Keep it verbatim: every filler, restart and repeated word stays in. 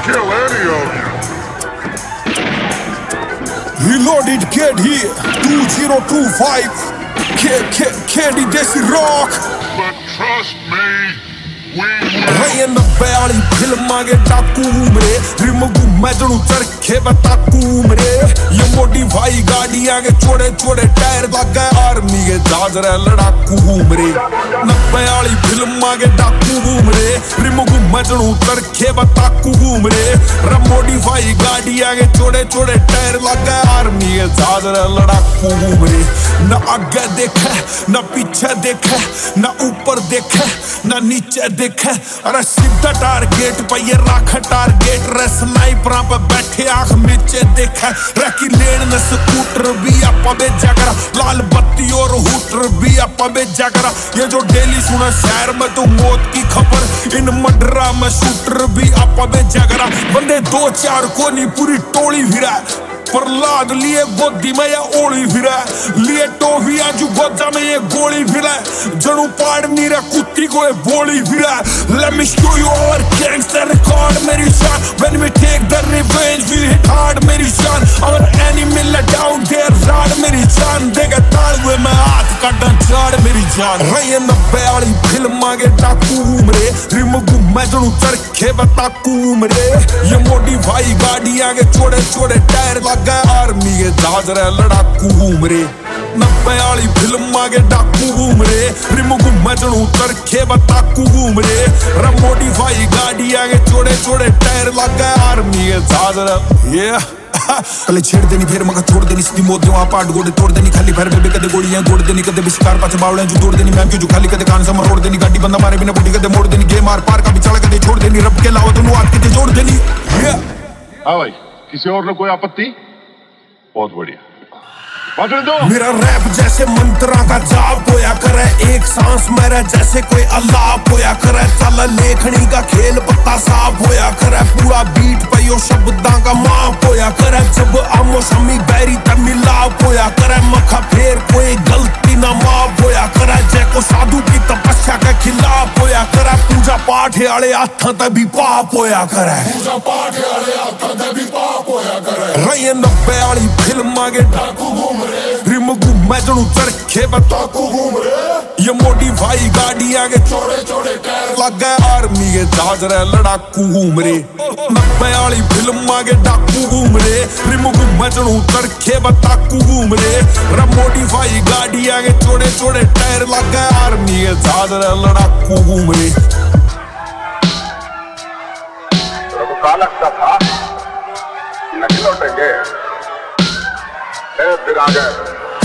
kill any of you. Reloaded kid here, two zero two five. Kid, kid, Candy Desi Rock. But trust me, we Rain the valley, फिल्मां के डाकू मेरे रिमगू मैं जड़ू चरखे बताकू मेरे ये मोडिफाई गाड़ियां के छोटे छोटे टायर लगा आर्मी के जाजर लड़ाकू मेरे नब्बे वाली फिल्मां के डाकू मेरे रिमगू मैं जड़ू चरखे बताकू मेरे रे मोडिफाई गाड़ियां के छोटे छोटे टायर लगा आर्मी के जाजर लड़ाकू मेरे ना आगे देखे ना पीछे देखे ना ऊपर देखे ना नीचे देखे अरे सीधा टारगेट पे ये राख टारगेट रे स्नाइपरां पे बैठे आंख नीचे देखे रैकी लेन में स्कूटर भी आपा बेचा करा लाल बत्ती और हूटर भी आपा बेचा करा ये जो डेली सुना शहर में तो मौत की खबर इन मडरा में शूटर भी आपा बेचा करा बंदे दो चार को नहीं पूरी टोली फिरा प्रहलाद लिए गोदी में ये ओली फिरा लिए टोफी आजू गोजा में ये गोली फिरा जड़ू पाड़ नीरा कुत्ती को ये बोली फिरा let me show you our gangster record मेरी शान when we take the revenge we hit hard मेरी शान our enemy let down their rod मेरी जान देगा ताल हुए मैं हाथ काटा झाड़ मेरी जान रही नब्बे वाली फिल्मां के डाकू मेरे रिमगू मैं जड़ू चरखे बताकू मेरे ये मोडिफाई गाड़ियां के छोटे छोटे टायर लगा आर्मी के जाजर लड़ाकू मेरे नब्बे वाली फिल्मां के डाकू मेरे रिमगू मैं जड़ू चरखे बताकू मेरे रे मोडिफाई गाड़ियां के छोटे छोटे टायर लगा आर्मी के जाजर ये पहले छेड़ देनी फिर मगर छोड़ देनी सीधी मौत दे वहाँ पाट गोड़े तोड़ देनी खाली पैर बेबे कदे गोड़ियां गोड़ देनी कदे बिस्कार पाचे बावड़े जो तोड़ देनी मैम जो खाली कदे कान से मरोड़ देनी गाड़ी बंदा मारे बिना बुढ़ी कदे मोड़ देनी गे मार पार का बिचाड़ा कदे छोड़ देनी रब के अलावा दोनों हाथ कदे जोड़ देनी हाँ भाई किसी और ने कोई आपत्ति? बहुत बढ़िया मेरा रैप जैसे मंत्रा का जाप होया करे एक सांस मेरा जैसे कोई अल्लाह होया करे चल लेखनी का खेल पत्ता साफ होया करे पूरा बीट पे यो शब्दां का माप होया करे जब आमो शमी बैरी तब मिलाप होया करे मखा फेर कोई गलती ना माफ होया करे जै को साधु की तपस्या के खिलाफ होया करे पूजा पाठ वाले हाथां ते भी पाप होया करे पूजा पाठ वाले हाथां ते भी पाप होया करे रही नब्बे वाली फिल्मां के डाकू रिमगू मैं जड़ू चरखे बताकू मेरे ये मोडिफाई गाड़ियां के छोटे छोटे टायर लगा आर्मी के जाजर लड़ाकू मेरे नब्बे वाली फिल्मां के डाकू मेरे रिमगू मैं जड़ू चरखे बताकू मेरे रे मोडिफाई गाड़ियां के छोटे छोटे टायर लगा आर्मी के जाजर लड़ाकू मेरे का लगता था नहीं लौटेंगे फिर आ गए